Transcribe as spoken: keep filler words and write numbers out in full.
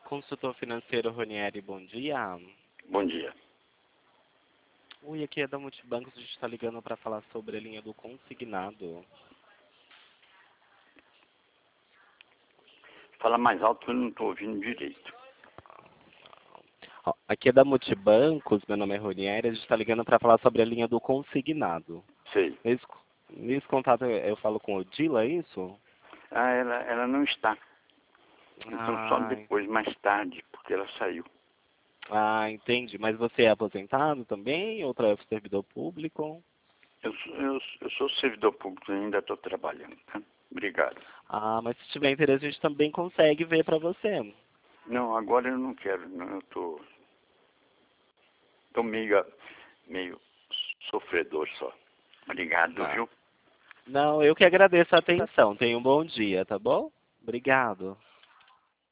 Consultor financeiro Ronieri, bom dia. Bom dia. Oi, aqui é da Multibancos, a gente está ligando para falar sobre a linha do consignado. Fala mais alto que eu não estou ouvindo direito. Ó, aqui é da Multibancos, meu nome é Ronieri, a gente está ligando para falar sobre a linha do consignado. Sei. Nesse, nesse contato eu, eu falo com o Dila, é isso? Ah, ela, ela não está. Então só Ah, depois, mais tarde, porque ela saiu. ah, entendi. Mas você é aposentado também ou é servidor público? Eu, sou- eu, eu sou servidor público e ainda estou trabalhando, tá? Obrigado. Ah, mas se tiver interesse a gente também consegue ver para você. Não, agora eu não quero, não. Eu tô, tô meio, meio sofredor só. Obrigado, Ah, viu? não, eu que agradeço a atenção. Tenha um bom dia, tá bom? Obrigado.